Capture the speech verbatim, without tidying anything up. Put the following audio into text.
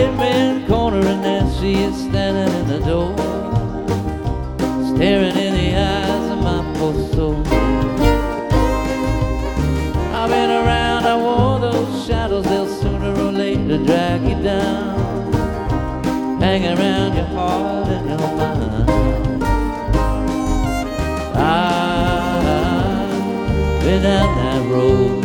dead man corner, and there she is standing in the door, staring in the eyes of my poor soul. I've been around, I wore those shadows, they'll sooner or later drag you down, hang around your heart and your mind. I've been down that road.